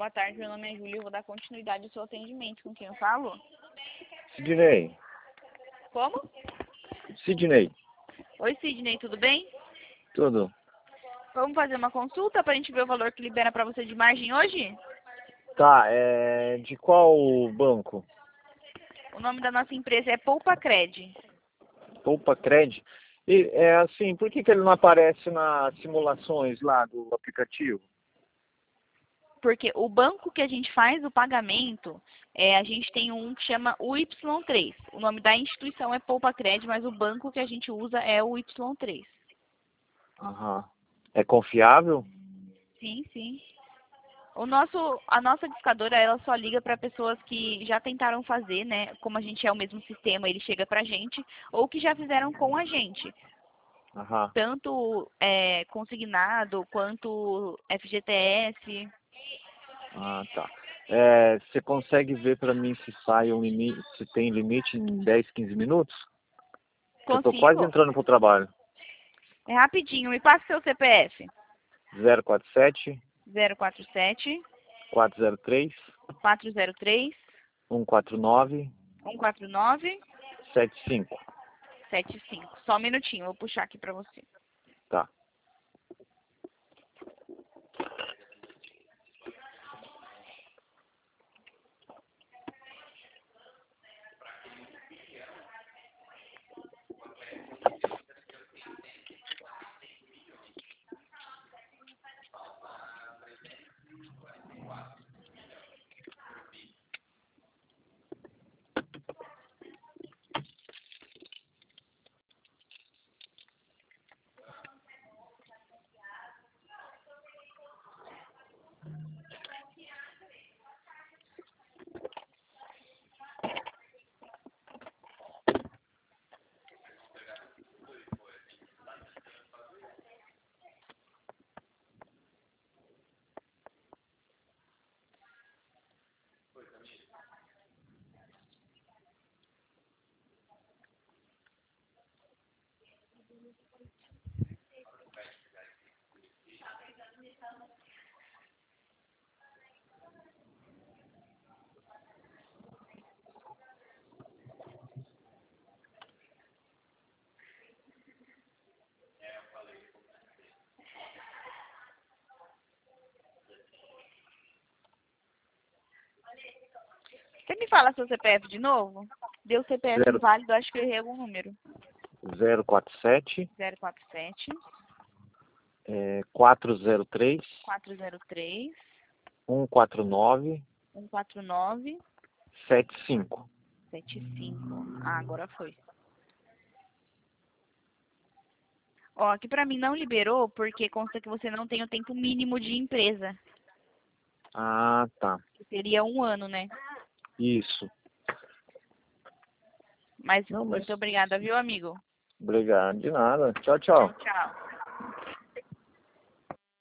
boa tarde. Meu nome é Júlia. Eu vou dar continuidade ao seu atendimento. Com quem eu falo? Sidney. Como? Sidney. Oi, Sidney, tudo bem? Tudo. Vamos fazer uma consulta para a gente ver o valor que libera para você de margem hoje? Tá, de qual banco? O nome da nossa empresa é PoupaCred. PoupaCred. E assim, por que ele não aparece nas simulações lá do aplicativo? Porque o banco que a gente faz o pagamento, a gente tem um que chama o Y3. O nome da instituição é PoupaCred, mas o banco que a gente usa é o Y3. Aham. É confiável? Sim, sim. A nossa discadora, ela só liga para pessoas que já tentaram fazer, né? Como a gente é o mesmo sistema, ele chega para a gente, ou que já fizeram com a gente. Aham. Tanto consignado, quanto FGTS. Ah, tá. Você consegue ver para mim se sai um limite, se tem limite em 10, 15 minutos? Eu tô quase Consigo? entrando pro trabalho. É rapidinho, me passa seu CPF. 047 047 403 403 149 149 75. 75. Só um minutinho, vou puxar aqui para você. Tá. Você me fala seu CPF de novo? Deu CPF Zero- inválido, acho que eu errei algum número. 047 047 403 403 149 149 75. 75. Ah, agora foi. Ó, aqui pra mim não liberou porque consta que você não tem o tempo mínimo de empresa. Ah, tá. Que seria 1 ano, né? Isso. Mas Não, mas muito obrigada, viu, amigo? obrigado. De nada. Tchau, tchau. Tchau.